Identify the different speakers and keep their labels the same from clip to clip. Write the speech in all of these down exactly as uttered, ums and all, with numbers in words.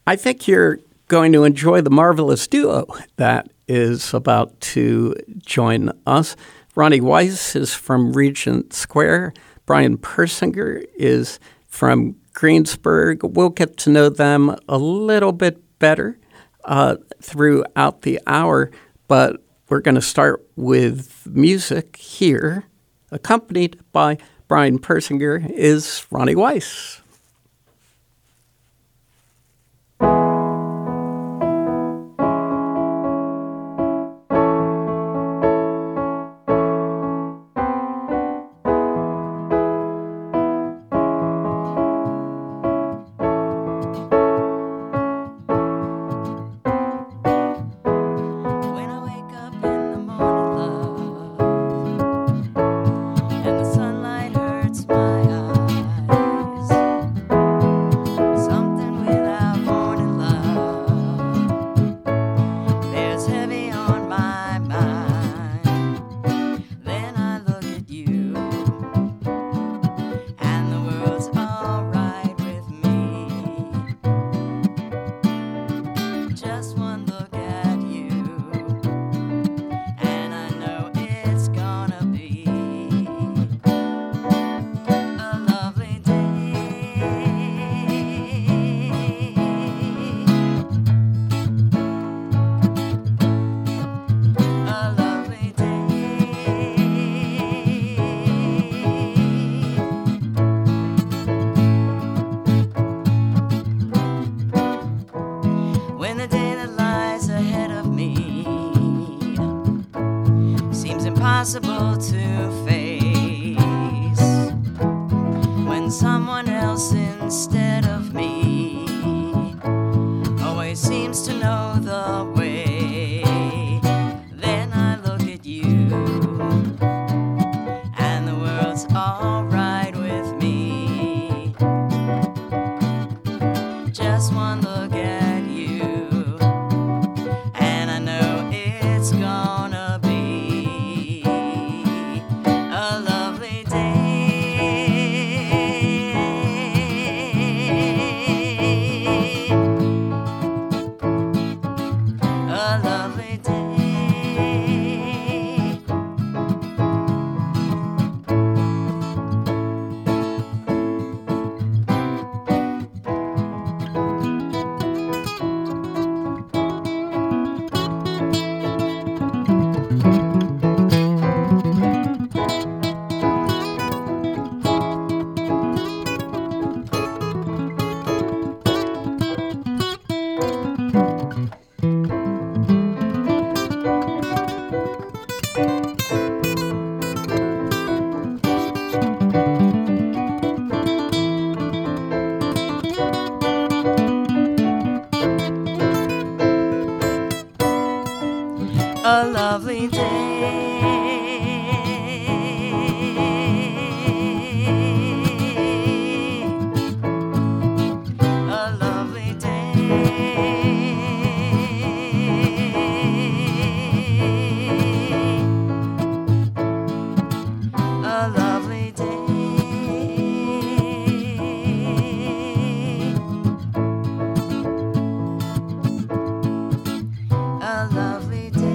Speaker 1: I think you're going to enjoy the marvelous duo that is about to join us. Ronnie Weiss is from Regent Square. Brian Persinger is from Greensburg. We'll get to know them a little bit better uh, throughout the hour, but we're going to start with music here. Accompanied by Brian Persinger is Ronnie Weiss.
Speaker 2: Impossible to face when someone else instead of me always seems to know the way. Then I look at you and the world's all right with me. Just one look at you and I know it's gonna be a lovely day. A lovely day. A lovely day. A lovely day.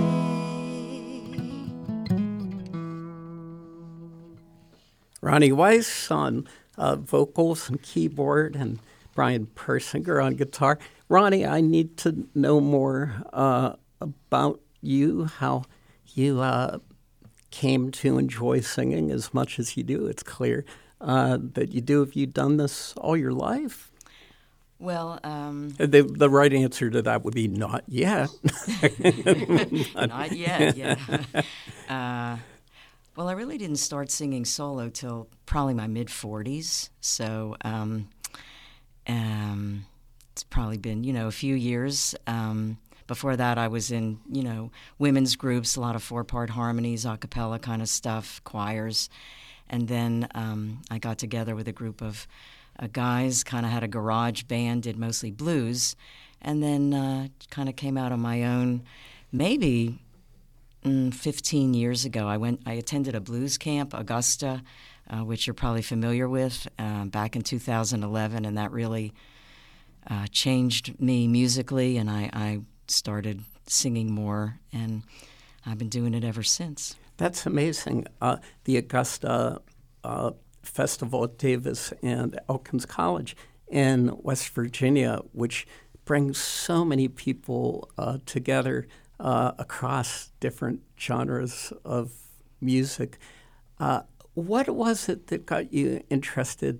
Speaker 1: Ronnie Weiss on uh, vocals and keyboard, and Brian Persinger on guitar. Ronnie, I need to know more uh, about you, how you uh, came to enjoy singing as much as you do. It's clear uh, that you do. Have you done this all your life?
Speaker 2: Well, um,
Speaker 1: the, the right answer to that would be not yet.
Speaker 2: Not yet, yeah. uh, well, I really didn't start singing solo till probably my mid-forties, so um, um, it's probably been, you know, a few years. Um, before that, I was in, you know, women's groups, a lot of four-part harmonies, a cappella kind of stuff, choirs, and then um, I got together with a group of uh, guys, kind of had a garage band, did mostly blues, and then uh, kind of came out on my own maybe mm, fifteen years ago. I went, I attended a blues camp, Augusta, uh, which you're probably familiar with, uh, back in two thousand eleven, and that really uh, changed me musically, and I, I started singing more, and I've been doing it ever since.
Speaker 1: That's amazing. Uh, the Augusta uh, Festival at Davis and Elkins College in West Virginia, which brings so many people uh, together uh, across different genres of music. Uh, what was it that got you interested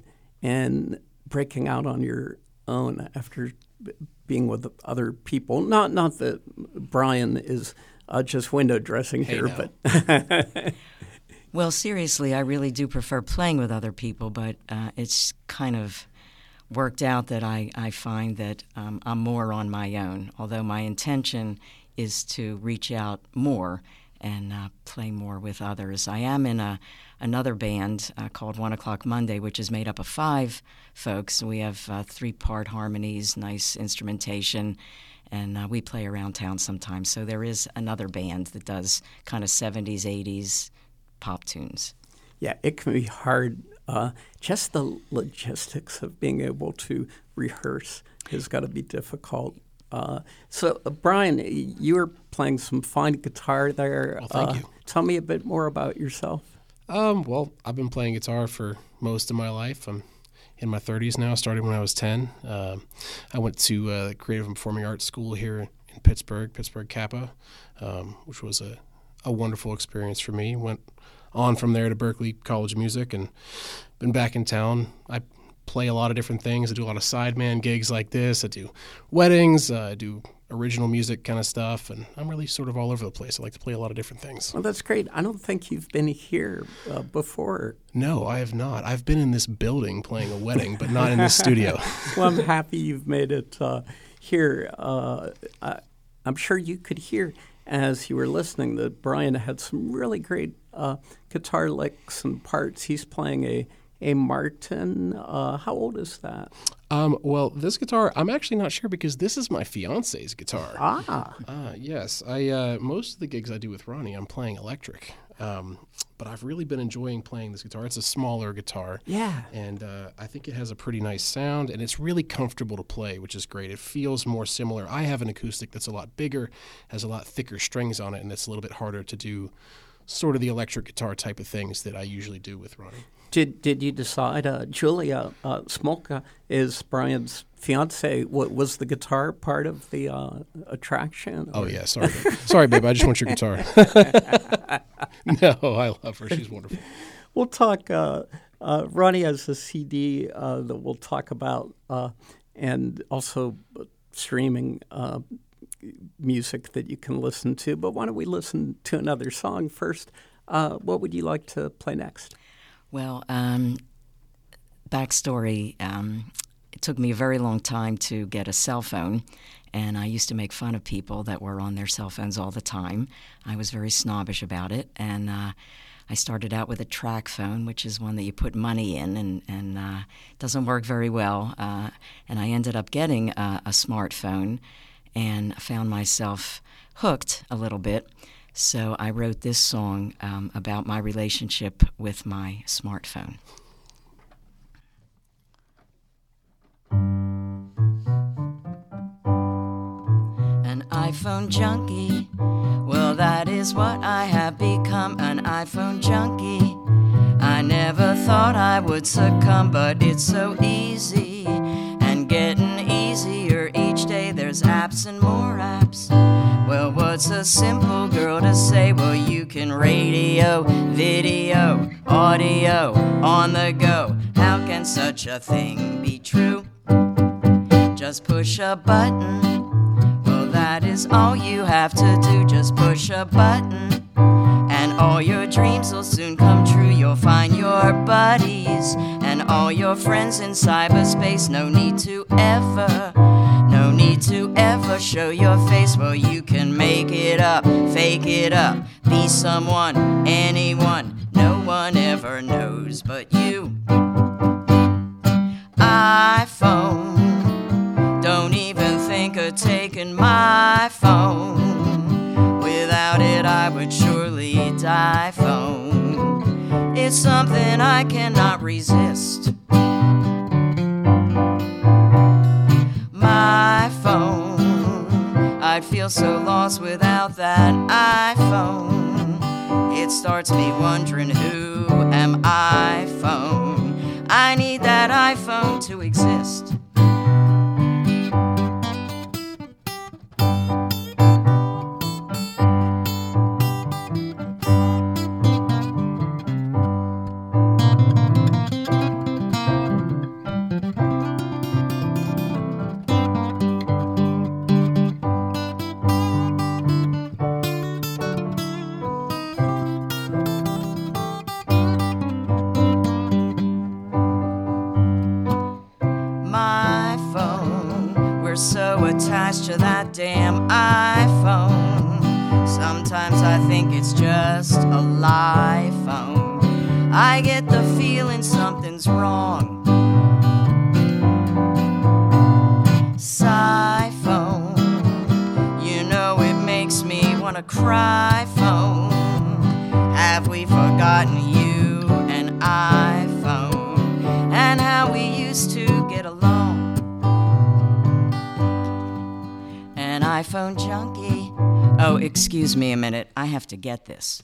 Speaker 1: in breaking out on your own after being with other people? Not not that Brian is uh, just window dressing
Speaker 3: hey,
Speaker 1: here,
Speaker 3: no.
Speaker 1: but
Speaker 2: Well, seriously, I really do prefer playing with other people, but uh, it's kind of worked out that I, I find that um, I'm more on my own, although my intention is to reach out more and uh, play more with others. I am in a another band uh, called One O'Clock Monday, which is made up of five folks. We have uh, three-part harmonies, nice instrumentation, and uh, we play around town sometimes. So there is another band that does kind of seventies, eighties pop tunes.
Speaker 1: Yeah, it can be hard. Uh, just the logistics of being able to rehearse has got to be difficult. Uh, so, uh, Brian, you were playing some fine guitar there.
Speaker 3: Well, thank
Speaker 1: uh,
Speaker 3: you.
Speaker 1: Tell me a bit more about yourself.
Speaker 3: Um, well, I've been playing guitar for most of my life. I'm in my thirties now, started when I was ten. Um, I went to uh, Creative and Performing Arts School here in Pittsburgh, Pittsburgh Kappa, um, which was a, a wonderful experience for me. Went on from there to Berklee College of Music and been back in town. I play a lot of different things. I do a lot of sideman gigs like this. I do weddings. Uh, I do original music kind of stuff, and I'm really sort of all over the place. I like to play a lot of different things.
Speaker 1: Well, that's great. I don't think you've been here uh, before.
Speaker 3: No, I have not. I've been in this building playing a wedding, but not in this studio.
Speaker 1: Well, I'm happy you've made it uh, here. Uh, I, I'm sure you could hear as you were listening that Brian had some really great uh, guitar licks and parts. He's playing a A Martin. Uh, how old is that?
Speaker 3: Um, well, this guitar, I'm actually not sure because this is my fiance's guitar.
Speaker 1: Ah.
Speaker 3: Uh, yes. I uh, most of the gigs I do with Ronnie, I'm playing electric. Um, but I've really been enjoying playing this guitar. It's a smaller guitar.
Speaker 1: Yeah.
Speaker 3: And uh, I think it has a pretty nice sound, and it's really comfortable to play, which is great. It feels more similar. I have an acoustic that's a lot bigger, has a lot thicker strings on it, and it's a little bit harder to do sort of the electric guitar type of things that I usually do with Ronnie.
Speaker 1: Did did you decide, uh, Julia uh, Smolka is Brian's fiance? What was the guitar part of the uh, attraction?
Speaker 3: Oh yeah, sorry, babe. sorry, babe. I just want your guitar. No, I love her. She's wonderful.
Speaker 1: We'll talk. Uh, uh, Ronnie has a C D uh, that we'll talk about, uh, and also streaming uh, music that you can listen to. But why don't we listen to another song first? Uh, what would you like to play next?
Speaker 2: Well, um, backstory, um, it took me a very long time to get a cell phone, and I used to make fun of people that were on their cell phones all the time. I was very snobbish about it, and uh, I started out with a track phone, which is one that you put money in, and, and uh, doesn't work very well. Uh, and I ended up getting a, a smartphone, and found myself hooked a little bit. So I wrote this song um, about my relationship with my smartphone. An iPhone junkie, well that is what I have become, an iPhone junkie. I never thought I would succumb, but it's so easy and getting easier each day. There's apps and more apps. Well, what's a simple girl to say? Well, you can radio, video, audio, on the go. How can such a thing be true? Just push a button. Well, that is all you have to do. Just push a button, and all your dreams will soon come true. You'll find your buddies and all your friends in cyberspace. No need to ever No need to ever show your face. Well, you can make it up, fake it up, be someone, anyone. No one ever knows but you. iPhone, don't even think of taking my phone. Without it I would surely die. Phone, it's something I cannot resist. feel so lost without that iPhone. It starts me wondering, who am I? Phone. I need that iPhone to exist. So attached to that damn iPhone. Sometimes I think it's just a lie phone. I get the feeling something's wrong. Sigh phone. You know it makes me wanna cry phone. Have we forgotten you and iPhone and how we used to get along? An iPhone junkie. Oh, excuse me a minute. I have to get this.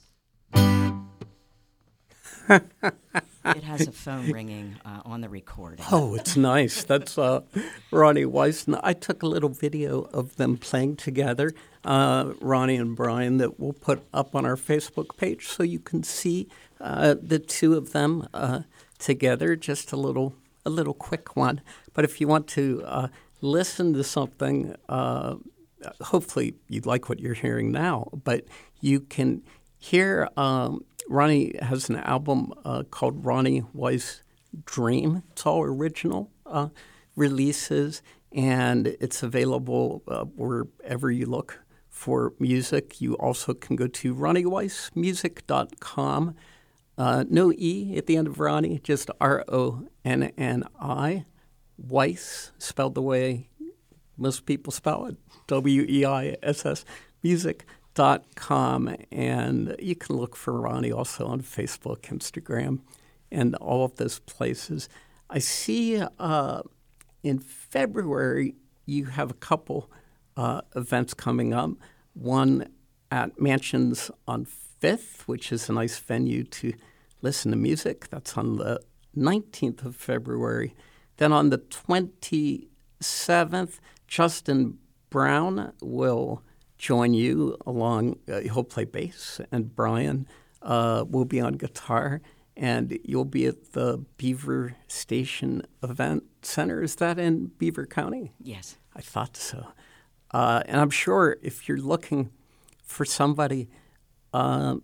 Speaker 2: It has a phone ringing uh, on the recording.
Speaker 1: Oh, it's nice. That's uh, Ronnie Weiss. I took a little video of them playing together, uh, Ronnie and Brian, that we'll put up on our Facebook page so you can see uh, the two of them uh, together. Just a little, a little quick one. But if you want to uh, listen to something, uh, hopefully you like what you're hearing now, but you can hear um, Ronnie has an album uh, called Ronnie Weiss Dream. It's all original uh, releases, and it's available uh, wherever you look for music. You also can go to ronnie weiss music dot com. Uh, no E at the end of Ronnie, just R O N N I. Weiss, spelled the way most people spell it, W E I S S, music dot com. And you can look for Ronnie also on Facebook, Instagram, and all of those places. I see uh, in February you have a couple uh, events coming up. One at Mansions on Fifth, which is a nice venue to listen to music. That's on the nineteenth of February. Then on the twenty-seventh, Justin Brown will join you along. Uh, he'll play bass, and Brian uh, will be on guitar, and you'll be at the Beaver Station Event Center. Is that in Beaver County?
Speaker 2: Yes.
Speaker 1: I thought so. Uh, and I'm sure if you're looking for somebody uh,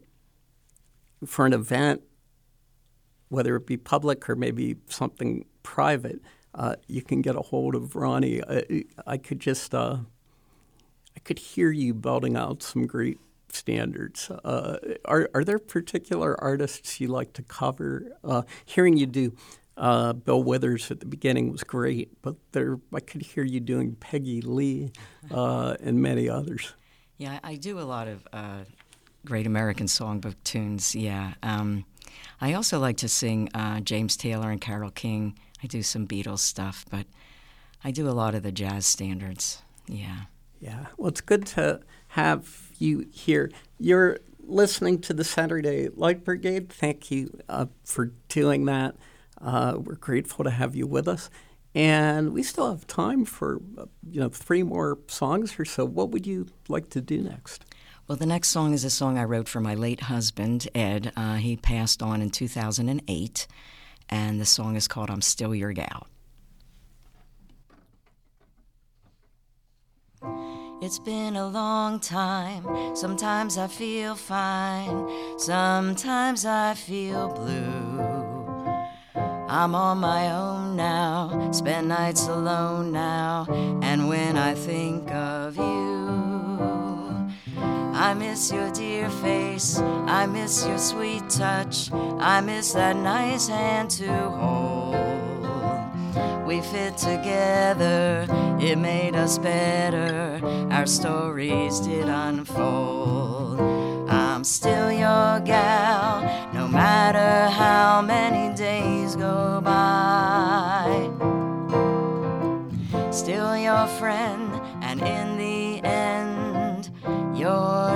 Speaker 1: for an event, whether it be public or maybe something private, uh, you can get a hold of Ronnie. I, I could just, uh, I could hear you belting out some great standards. Uh, are are there particular artists you like to cover? Uh, hearing you do uh, Bill Withers at the beginning was great, but there I could hear you doing Peggy Lee uh, and many others.
Speaker 2: Yeah, I do a lot of uh, great American songbook tunes, yeah. Um, I also like to sing uh, James Taylor and Carole King. I do some Beatles stuff, but I do a lot of the jazz standards, yeah.
Speaker 1: Yeah, well, it's good to have you here. You're listening to the Saturday Light Brigade. Thank you uh, for doing that. Uh, we're grateful to have you with us. And we still have time for, uh, you know, three more songs or so. What would you like to do next?
Speaker 2: Well, the next song is a song I wrote for my late husband, Ed. Uh, he passed on in two thousand eight, and the song is called I'm Still Your Gal. It's been a long time. Sometimes I feel fine. Sometimes I feel blue. I'm on my own now, spend nights alone now, and when I think of you, I miss your dear face, I miss your sweet touch, I miss that nice hand to hold. We fit together, it made us better, our stories did unfold. I'm still your gal, no matter how many days go by. Still your friend, and in the end,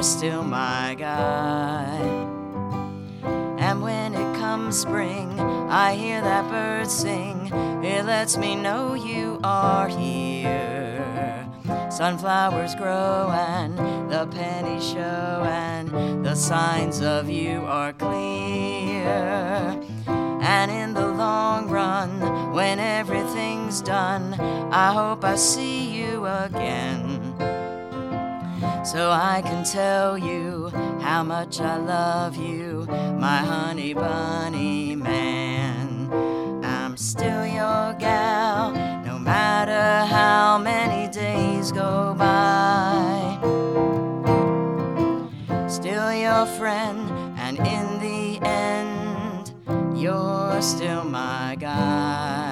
Speaker 2: still my guide. And when it comes spring, I hear that bird sing. It lets me know you are here. Sunflowers grow and the pennies show, and the signs of you are clear. And in the long run, when everything's done, I hope I see you again, so I can tell you how much I love you, my honey bunny man. I'm still your gal, no matter how many days go by. Still your friend, and in the end, you're still my guy.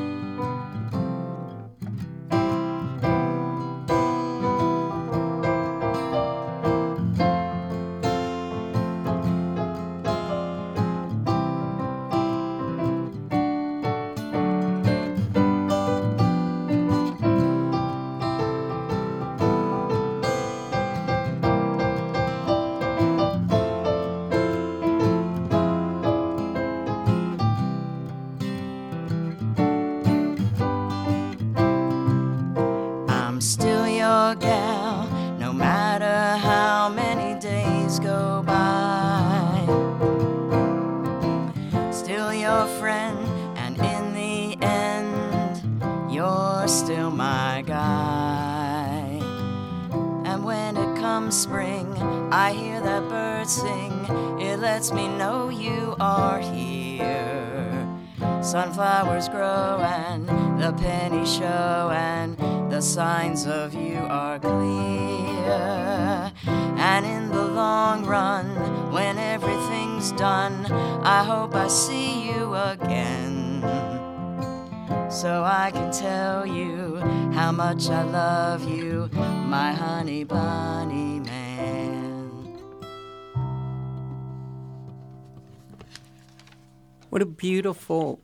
Speaker 2: Still your gal, no matter how many days go by. Still your friend, and in the end, you're still my guy. And when it comes spring, I hear that bird sing. It lets me know you are here. Sunflowers grow and the pennies show, and the signs of you are clear. And in the long run, when everything's done, I hope I see you again, so I can tell you how much I love you, my honey bunny man.
Speaker 1: What a beautiful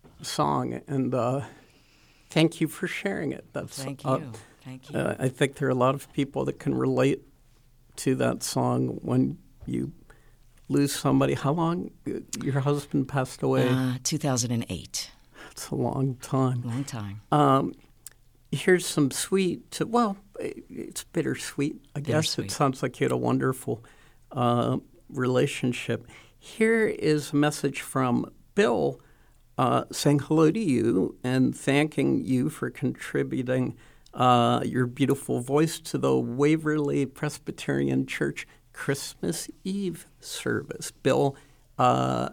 Speaker 1: song, and uh, thank you for sharing it. That's,
Speaker 2: Thank you.
Speaker 1: Uh,
Speaker 2: Thank you.
Speaker 1: Uh, I think there are a lot of people that can relate to that song when you lose somebody. How long? Your husband passed away?
Speaker 2: Uh, two thousand eight.
Speaker 1: That's a long time.
Speaker 2: Long time.
Speaker 1: Um, here's some sweet, well, it's bittersweet, I guess.
Speaker 2: Bittersweet.
Speaker 1: It sounds like you had a wonderful uh, relationship. Here is a message from Bill uh, saying hello to you and thanking you for contributing uh, your beautiful voice to the Waverly Presbyterian Church Christmas Eve service. Bill uh,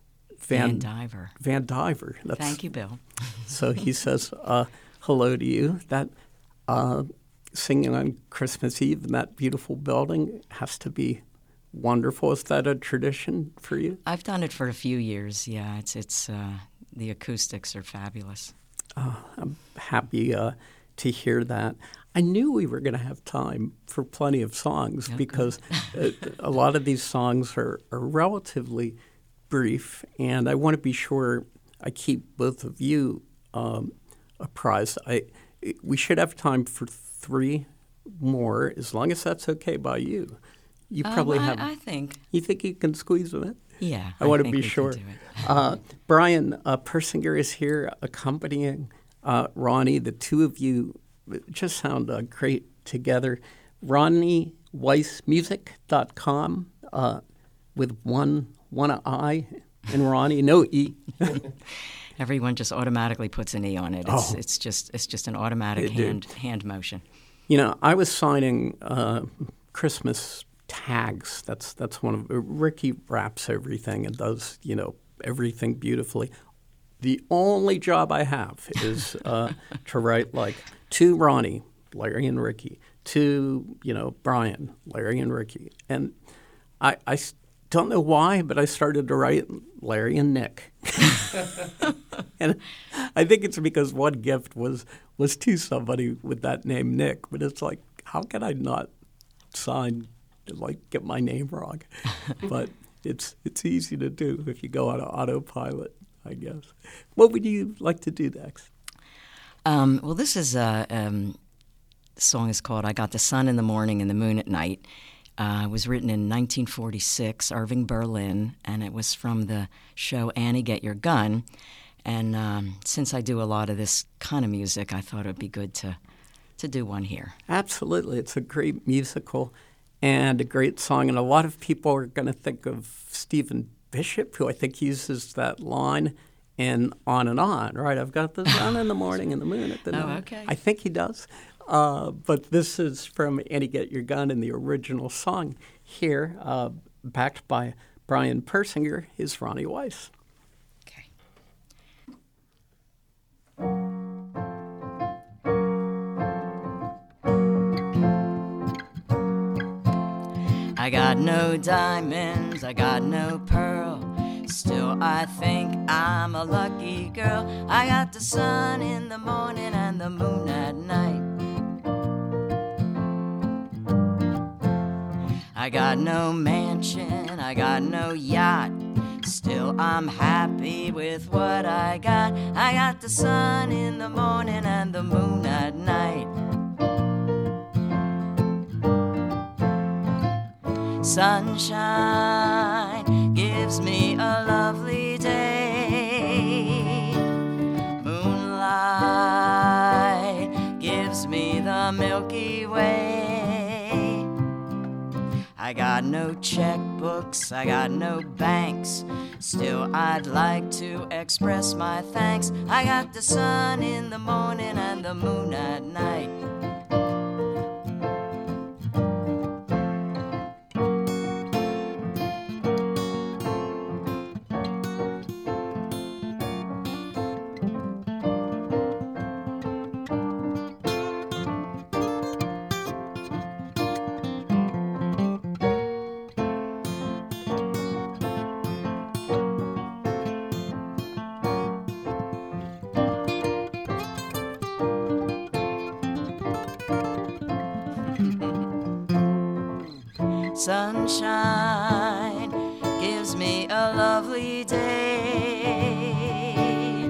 Speaker 1: Van,
Speaker 2: Van Diver.
Speaker 1: Van Diver. That's,
Speaker 2: Thank you, Bill.
Speaker 1: So he says uh, hello to you. That uh, singing on Christmas Eve in that beautiful building has to be wonderful. Is that a tradition for you?
Speaker 2: I've done it for a few years. Yeah, it's it's uh, the acoustics are fabulous.
Speaker 1: Uh, I'm happy uh, to hear that. I knew we were going to have time for plenty of songs
Speaker 2: Okay.
Speaker 1: because uh, a lot of these songs are, are relatively brief, and I want to be sure I keep both of you um, apprised. I we should have time for three more, as long as that's okay by you. You probably
Speaker 2: um, I,
Speaker 1: have.
Speaker 2: I think.
Speaker 1: You think you can squeeze them in?
Speaker 2: Yeah.
Speaker 1: I want to
Speaker 2: think
Speaker 1: be
Speaker 2: we
Speaker 1: sure.
Speaker 2: Can do it.
Speaker 1: uh, Brian uh, Persinger is here accompanying uh, Ronnie. The two of you just sound uh, great together. Ronnie Weiss Music dot com uh, with one one I and Ronnie, no E.
Speaker 2: Everyone just automatically puts an E on it. It's
Speaker 1: Oh.
Speaker 2: it's just it's just an automatic
Speaker 1: They do.
Speaker 2: hand hand motion.
Speaker 1: You know, I was signing uh, Christmas tags. That's that's one of Ricky wraps everything and does you know everything beautifully. The only job I have is uh, to write like to Ronnie, Larry and Ricky, to you know Brian, Larry and Ricky, and I, I s- don't know why, but I started to write Larry and Nick, and I think it's because one gift was was to somebody with that name Nick, but it's like how can I not sign like get my name wrong? But it's it's easy to do if you go on an autopilot, I guess. What would you like to do next?
Speaker 2: Um, well, this is a um, the song is called "I Got the Sun in the Morning and the Moon at Night." Uh, it was written in nineteen forty-six, Irving Berlin, and it was from the show Annie, Get Your Gun. And um, since I do a lot of this kind of music, I thought it would be good to, to do one here.
Speaker 1: Absolutely. It's a great musical and a great song. And a lot of people are going to think of Stephen Bishop, who I think uses that line in On and On, right? I've got the sun in the morning and the moon at the
Speaker 2: Oh,
Speaker 1: night.
Speaker 2: okay.
Speaker 1: I think he does. Uh, but this is from Annie, Get Your Gun, and the original song here, uh, backed by Brian Persinger, is Ronnie Weiss.
Speaker 2: Okay. I got no diamonds, I got no pearl. Still, I think I'm a lucky girl. I got the sun in the morning and the moon at night. I got no mansion, I got no yacht. Still, I'm happy with what I got. I got the sun in the morning and the moon at night. Sunshine gives me a lovely day. Moonlight gives me the Milky Way. I got no checkbooks, I got no banks. Still, I'd like to express my thanks. I got the sun in the morning and the moon at night. Sunshine gives me a lovely day.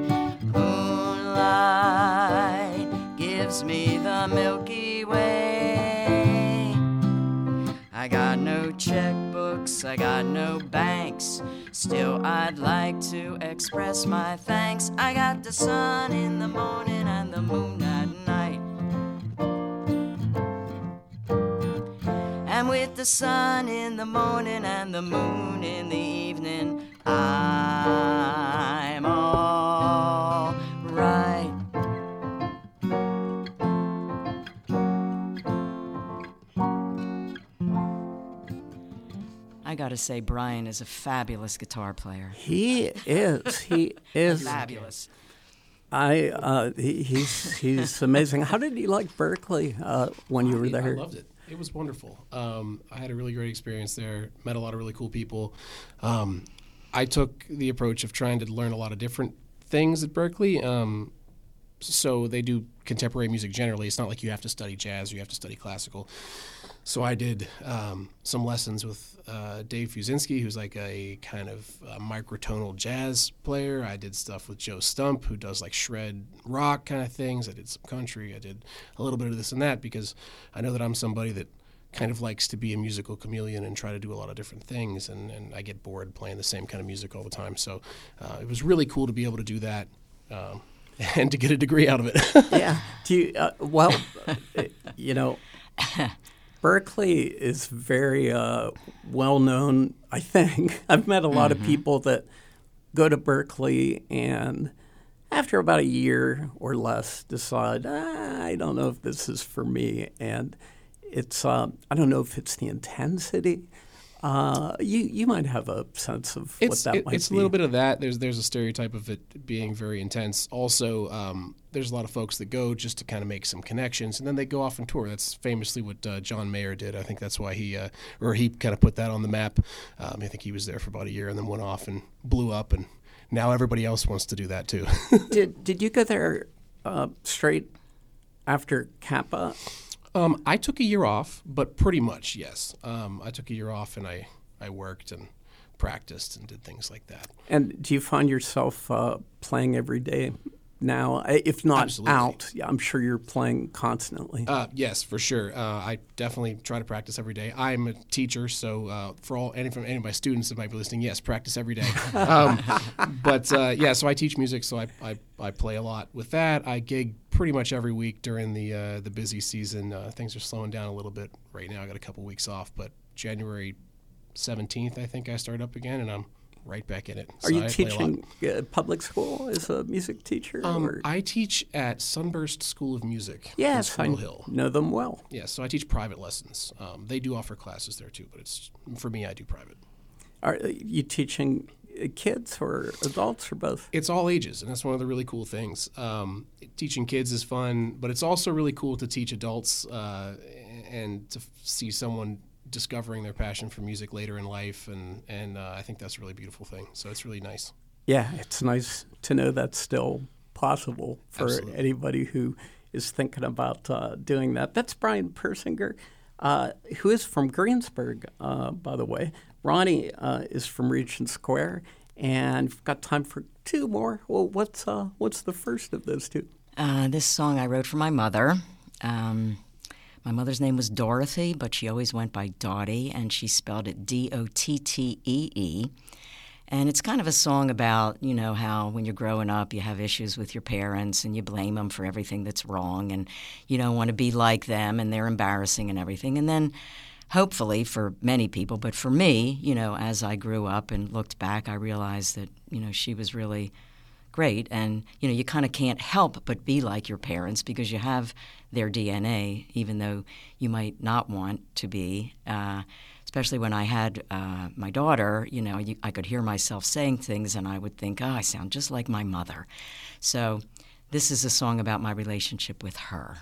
Speaker 2: Moonlight gives me the Milky Way. I got no checkbooks, I got no banks. Still, I'd like to express my thanks. I got the sun in the morning and the moon at night. And with the sun in the morning and the moon in the evening, I'm all right. I gotta say, Brian is a fabulous guitar player.
Speaker 1: He is. He is.
Speaker 2: Fabulous.
Speaker 1: I uh, he, he's he's amazing. How did you like Berkeley uh, when you were
Speaker 3: I,
Speaker 1: there?
Speaker 3: I loved it. It was wonderful. Um, I had a really great experience there. Met a lot of really cool people. Um, I took the approach of trying to learn a lot of different things at Berkeley. Um, so they do contemporary music generally. It's not like you have to study jazz or you have to study classical. So I did um, some lessons with uh, Dave Fusinski, who's like a kind of uh, microtonal jazz player. I did stuff with Joe Stump, who does like shred rock kind of things. I did some country. I did a little bit of this and that because I know that I'm somebody that kind of likes to be a musical chameleon and try to do a lot of different things, and, and I get bored playing the same kind of music all the time. So uh, it was really cool to be able to do that um, and to get a degree out of it.
Speaker 1: Yeah. Do you, uh, well, you know, Berkeley is very uh, well known, I think. I've met a lot mm-hmm. of people that go to Berkeley and after about a year or less decide, ah, I don't know if this is for me. And it's, uh, I don't know if it's the intensity. Uh, you you might have a sense of
Speaker 3: it's,
Speaker 1: what that
Speaker 3: it,
Speaker 1: might
Speaker 3: it's
Speaker 1: be.
Speaker 3: It's a little bit of that. There's there's a stereotype of it being very intense. Also, um, there's a lot of folks that go just to kind of make some connections, and then they go off and tour. That's famously what uh, John Mayer did. I think that's why he, uh, or he kind of put that on the map. Um, I think he was there for about a year and then went off and blew up, and now everybody else wants to do that too.
Speaker 1: did Did you go there uh, straight after Kappa?
Speaker 3: Um, I took a year off, but pretty much, yes. Um, I took a year off and I, I worked and practiced and did things like that.
Speaker 1: And do you find yourself uh, playing every day now? If not
Speaker 3: Absolutely.
Speaker 1: out, yeah, I'm sure you're playing constantly.
Speaker 3: Uh, yes, for sure. Uh, I definitely try to practice every day. I'm a teacher, so uh, for all any from any of my students that might be listening, yes, practice every day. um, but uh, yeah, so I teach music, so I, I I play a lot with that. I gig pretty much every week during the uh, the busy season. Uh, things are slowing down a little bit right now. I got a couple weeks off, but January seventeenth, I think I start up again, and I'm right back in it.
Speaker 1: Are
Speaker 3: So
Speaker 1: you
Speaker 3: I play a lot.
Speaker 1: teaching uh, public school as a music teacher?
Speaker 3: Um,
Speaker 1: or?
Speaker 3: I teach at Sunburst School of Music
Speaker 1: Yes,
Speaker 3: in
Speaker 1: I
Speaker 3: Squirrel Hill.
Speaker 1: know them well.
Speaker 3: Yeah, so I teach private lessons. Um, they do offer classes there too, but it's for me, I do private.
Speaker 1: Are you teaching uh, kids or adults or both?
Speaker 3: It's all ages, and that's one of the really cool things. Um, teaching kids is fun, but it's also really cool to teach adults uh, and to f- see someone discovering their passion for music later in life, and, and uh, I think that's a really beautiful thing. So it's really nice.
Speaker 1: Yeah, it's nice to know that's still possible for
Speaker 3: Absolutely.
Speaker 1: anybody who is thinking about uh, doing that. That's Brian Persinger, uh, who is from Greensburg, uh, by the way. Ronnie uh, is from Regent Square, and we've got time for two more. Well, what's uh, what's the first of those two?
Speaker 2: Uh, this song I wrote for my mother. Um, my mother's name was Dorothy, but she always went by Dottie, and she spelled it D O T T E E. And it's kind of a song about, you know, how when you're growing up, you have issues with your parents and you blame them for everything that's wrong, and you don't want to be like them, and they're embarrassing and everything. And then hopefully for many people, but for me, you know, as I grew up and looked back, I realized that, you know, she was really great. And, you know, you kind of can't help but be like your parents because you have their D N A, even though you might not want to be. Uh, especially when I had uh, my daughter, you know, you, I could hear myself saying things and I would think, oh, I sound just like my mother. So this is a song about my relationship with her.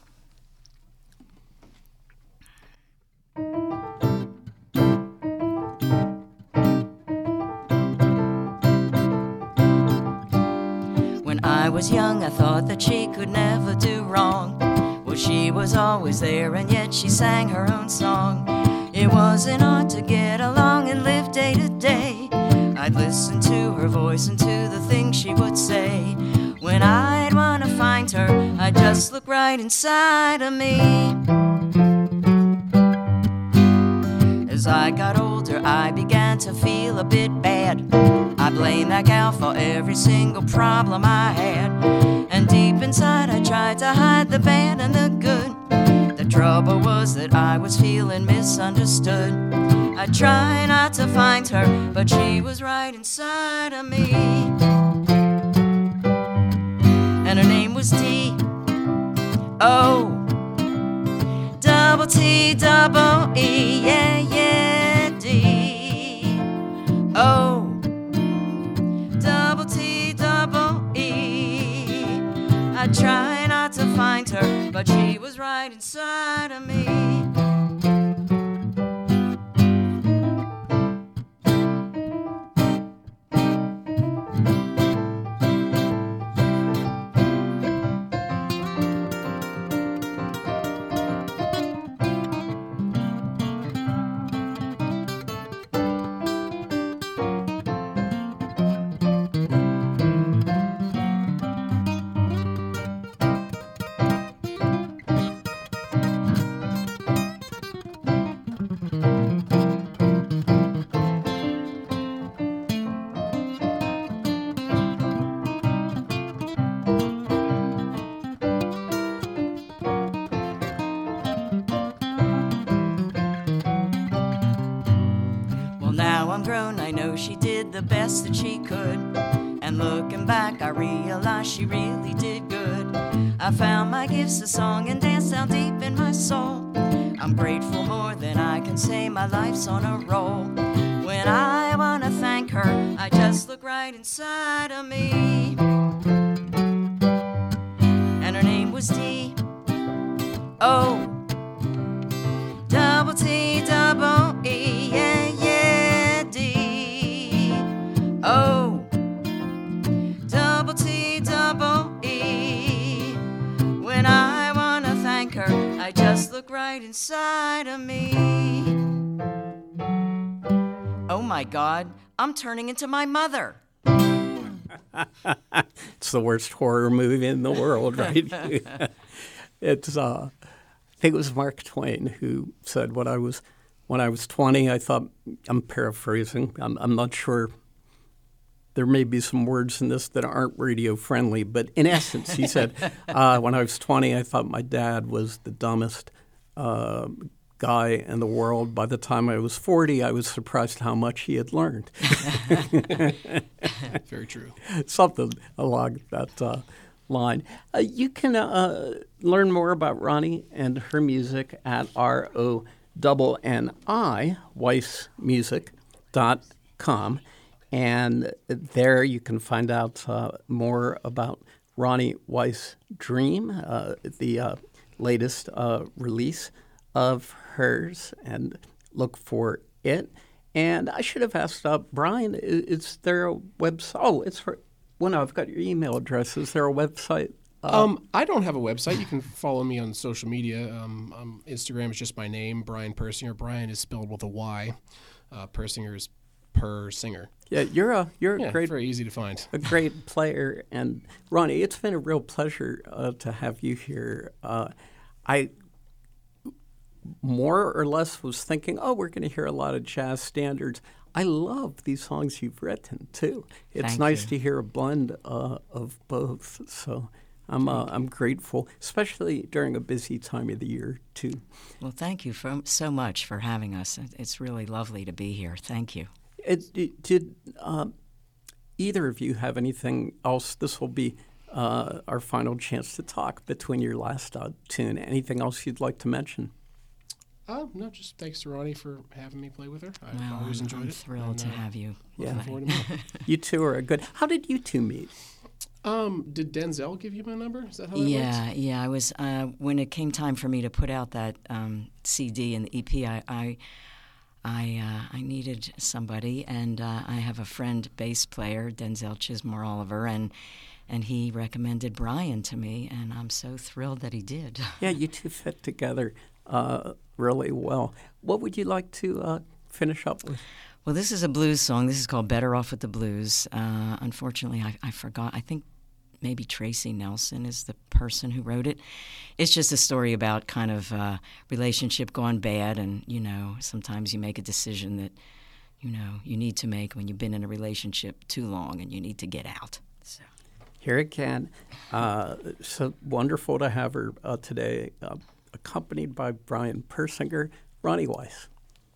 Speaker 2: When I was young, I thought that she could never do wrong. Well, she was always there, and yet she sang her own song. It wasn't hard to get along and live day to day. I'd listen to her voice and to the things she would say. When I'd want to find her, I'd just look right inside of me. As I got older, I began to feel a bit bad. I blamed that gal for every single problem I had. And deep inside I tried to hide the bad and the good. The trouble was that I was feeling misunderstood. I tried not to find her, but she was right inside of me. And her name was D O double T double E, yeah, yeah, D O double T double E. I tried not to find her, but she was right inside of me. She did the best that she could, and looking back I realized she really did good. I found my gifts of song and dance down deep in my soul. I'm grateful more than I can say, my life's on a roll. When I want to thank her, I just look right inside of me. And her name was D O double T double E, yeah, yeah, D O double T double E. When I want to thank her, I just look right inside of me. Oh my God, I'm turning into my mother.
Speaker 1: It's the worst horror movie in the world, right? It's uh, I think it was Mark Twain who said when I was when I was twenty, I thought, I'm paraphrasing, I'm, I'm not sure. There may be some words in this that aren't radio friendly, but in essence, he said, uh, when I was twenty, I thought my dad was the dumbest uh, guy in the world. By the time I was forty, I was surprised how much he had learned.
Speaker 3: Very true.
Speaker 1: Something along that uh, line. Uh, you can uh, learn more about Ronnie and her music at R O N N I, weiss music dot com. And there you can find out uh, more about Ronnie Weiss Dream, uh, the uh, latest uh, release of hers, and look for it. And I should have asked uh, Brian, is, is there a website? Oh, it's for, well, no, I've got your email address. Is there a website? Uh,
Speaker 3: Um, I don't have a website. You can follow me on social media. Um, um, Instagram is just my name, Brian Persinger. Brian is spelled with a Y. Uh, Persinger is per singer.
Speaker 1: yeah, you're a you're
Speaker 3: Yeah,
Speaker 1: a great
Speaker 3: very easy to find.
Speaker 1: a great player. And Ronnie, it's been a real pleasure uh, to have you here. Uh, I more or less was thinking, oh, we're going to hear a lot of jazz standards. I love these songs you've written too. It's
Speaker 2: Thank
Speaker 1: nice
Speaker 2: you.
Speaker 1: to hear a blend uh, of both. So I'm uh, I'm grateful, especially during a busy time of the year too.
Speaker 2: Well, thank you for, so much for having us. It- It's really lovely to be here. Thank you.
Speaker 1: It, it- did uh, either of you have anything else? This will be uh, our final chance to talk between your last uh, tune. Anything else you'd like to mention?
Speaker 3: Oh, no, just thanks to Ronnie for having me play with her. I've
Speaker 2: Well,
Speaker 3: always
Speaker 2: I'm,
Speaker 3: enjoyed
Speaker 2: I'm
Speaker 3: it.
Speaker 2: thrilled
Speaker 3: and,
Speaker 2: to
Speaker 3: uh,
Speaker 2: have you.
Speaker 3: looking
Speaker 2: play.
Speaker 3: forward to more.
Speaker 1: You two are a good. How did you two meet?
Speaker 3: Um, did Denzel give you my number? Is that how that
Speaker 2: Yeah,
Speaker 3: works?
Speaker 2: yeah. I was uh, when it came time for me to put out that um, C D and the E P. I I I, uh, I needed somebody, and uh, I have a friend, bass player Denzel Chismore Oliver, and and he recommended Brian to me, and I'm so thrilled that he did.
Speaker 1: Yeah, you two fit together uh, really well. What would you like to uh, finish up with?
Speaker 2: Well, this is a blues song. This is called "Better Off with the Blues." Uh, unfortunately, I, I forgot. I think maybe Tracy Nelson is the person who wrote it. It's just a story about kind of uh, relationship gone bad, and you know, sometimes you make a decision that you know you need to make when you've been in a relationship too long, and you need to get out. So.
Speaker 1: Here again. Uh, so wonderful to have her uh, today, uh, accompanied by Brian Persinger, Ronnie Weiss.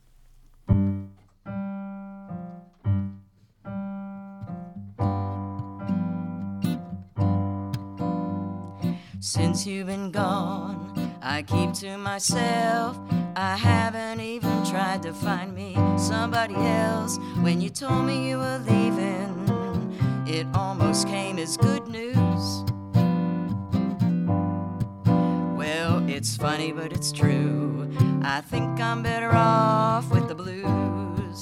Speaker 2: Since you've been gone, I keep to myself. I haven't even tried to find me somebody else. When you told me you were leaving, it almost came as good news. Well, it's funny, but it's true. I think I'm better off with the blues.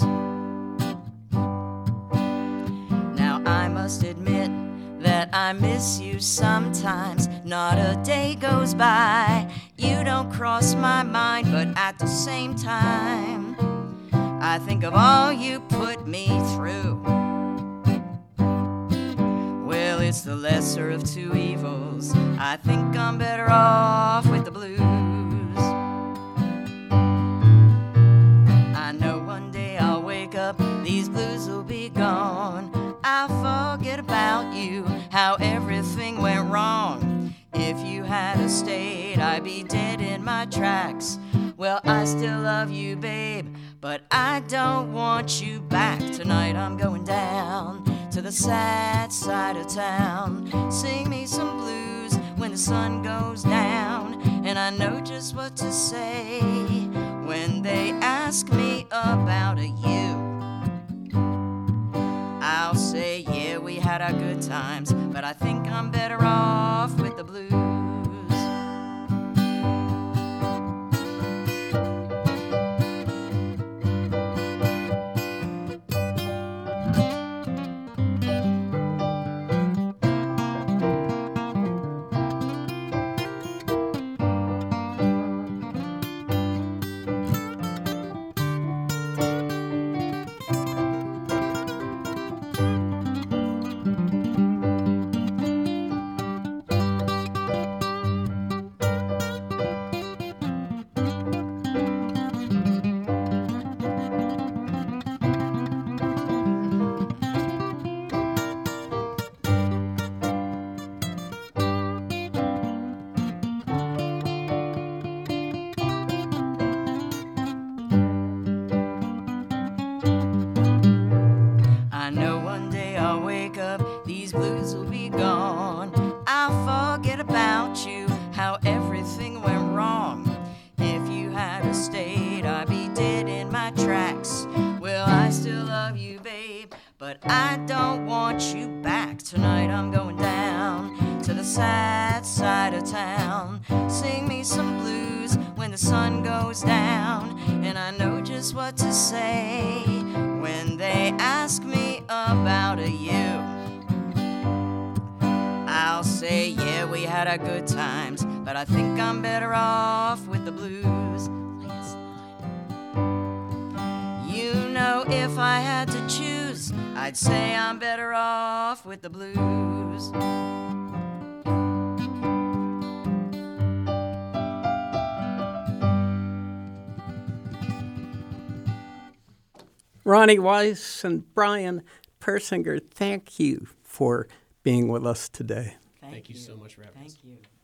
Speaker 2: Now I must admit that I miss you sometimes. Not a day goes by you don't cross my mind, but at the same time I think of all you put me through. Well, it's the lesser of two evils. I think I'm better off with the blues. I know one day I'll wake up, these blues will be gone. I'll forget about you, how everything went wrong. If you had stayed, I'd be dead in my tracks. Well, I still love you, babe, but I don't want you back. Tonight I'm going down to the sad side of town. Sing me some blues when the sun goes down. And I know just what to say when they ask me about a you. I'll say, yeah, we had our good times, but I think I'm better off with the blues. but I don't want you back. Tonight I'm going down to the sad side of town. Sing me some blues when the sun goes down, and I know just what to say when they ask me about a you. I'll say, yeah, we had our good times, but I think I'm better off with the blues. Last line. You know, if I had to choose, I'd say I'm better off with the blues.
Speaker 1: Ronnie Weiss and Brian Persinger, thank you for being with us today.
Speaker 2: Thank,
Speaker 3: Thank you
Speaker 2: you
Speaker 3: so much for having us.
Speaker 2: Thank you.